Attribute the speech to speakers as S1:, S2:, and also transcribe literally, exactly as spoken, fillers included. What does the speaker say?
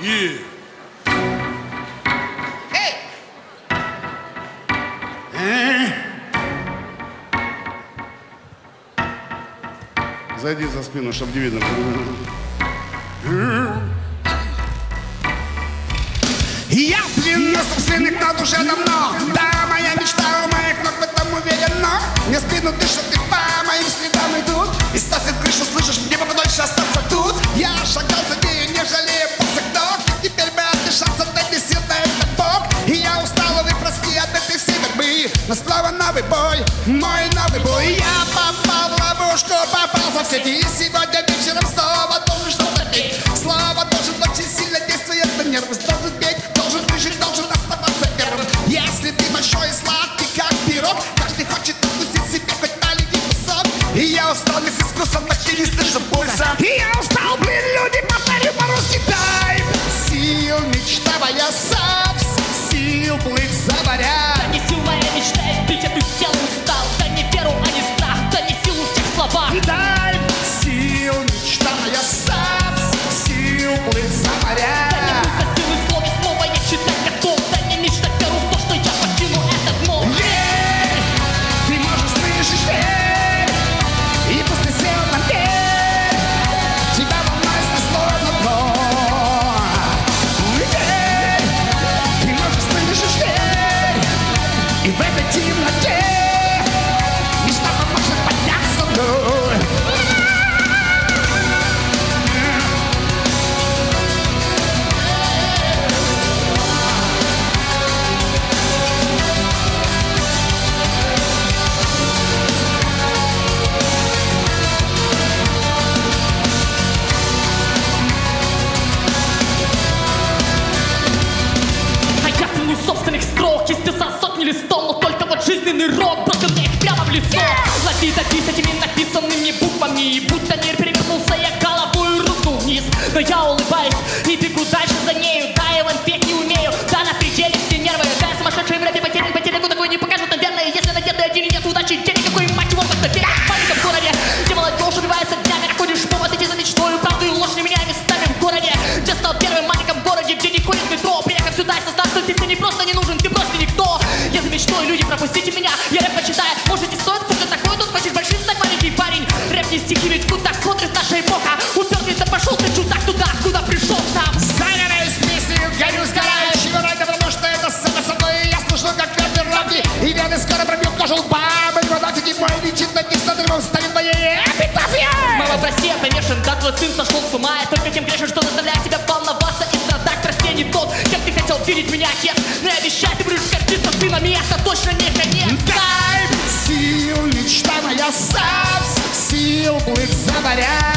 S1: Yeah.
S2: Эй!
S1: Э? Зайди за спину, чтобы не видно.
S2: Я блин, собственных на душе давно. Да, моя мечта у моих ног в этом уверена. Мне спину дышат и по моим следам идут. И ставит крышу, слышишь, мне бы подольше остаться тут. Я шагал за нею, не жалея босых ног. И теперь бы отдышаться, дай мне сил на этот бок. И я устал, вы прости от этой всей борьбы. Но снова новый бой, мой новый бой. Я попал в ловушку, попался в сети. И сегодня вечером снова должен что-то петь. Слово должен очень сильно действовать на нервы. Должен петь, должен выжить, должен оставаться первым. Если ты большой и сладкий, как пирог, каждый хочет откусить себе хоть маленький кусок. И я устал вместе с вкусом, почти не слышу пульса. И я устал, блин, люди, повторю по-русски. Дай сил, мечта моя, сапс, сил плыть за моря.
S3: Да не сил моя мечта, пить, а ты с телом устал. Да не веру, а не страх, да не силу в тех словах.
S2: Дай сил, мечта моя, сапс, сил плыть за моря.
S3: Да не мысля силы слова, снова я читать готов. Да не мечтать веру в то, что я покину этот мол.
S2: Верь, ты можешь слышать, верь. И после сил на верь, тебя волной снесло на дно. Верь, ты можешь слышать, верь. И в этой темноте мечта поможет подняться вновь.
S3: А я помню собственных строк, исписал сотни листов, но только вот жизненный рок бросил мне их прямо в лицо. Лови допись этими написанными буквами, и будто мир перевернулся, я головой рухнул вниз. Но я улыбаюсь и бегу дальше за нею. Да, я вон петь не умею, да, на пределе все нервы. Да, я сумасшедший в рэпе потерян, потерянку такой не покажут, наверное. Если надеты один нет удачи, день никакой, мать его, как-то перед паником в городе. Где молодежь убивается днями, находишь повод идти за мечтой. Правду и ложь не меняя местами в городе. Где стал первым маленьком городе, где не ходит метро. Приехав сюда и создав, что здесь ты не просто не нужен, ты просто никто. Я за мечтой, люди, пропустите меня, я рэп почитаю. Может не стоит, кто такой тут, хочешь большим стать маленький парень. Рэп не стихи, ведь куда смотрит наша эпоха. Упертый, да пошел ты чудак туда, куда пришел сам.
S2: Загораюсь песней, горю, сгораю. Чего ради, потому что это сцена со мной. И я слышу, как ветер рамки. И вены скоро пробьют кожу лба. Мои градатики, мой личит на них содрывом станет моей эпитафией.
S3: Мама, прости, я помешан, да твой сын сошел с ума. Я только тем грешен, что заставляет тебя волноваться и страдать. Прости, не тот, кем ты хотел видеть меня, отец. Но я обещаю, ты будешь гордиться сыном, и это точно не конец.
S2: Дай сил, мечта моя, сапс, сил плыть за моря.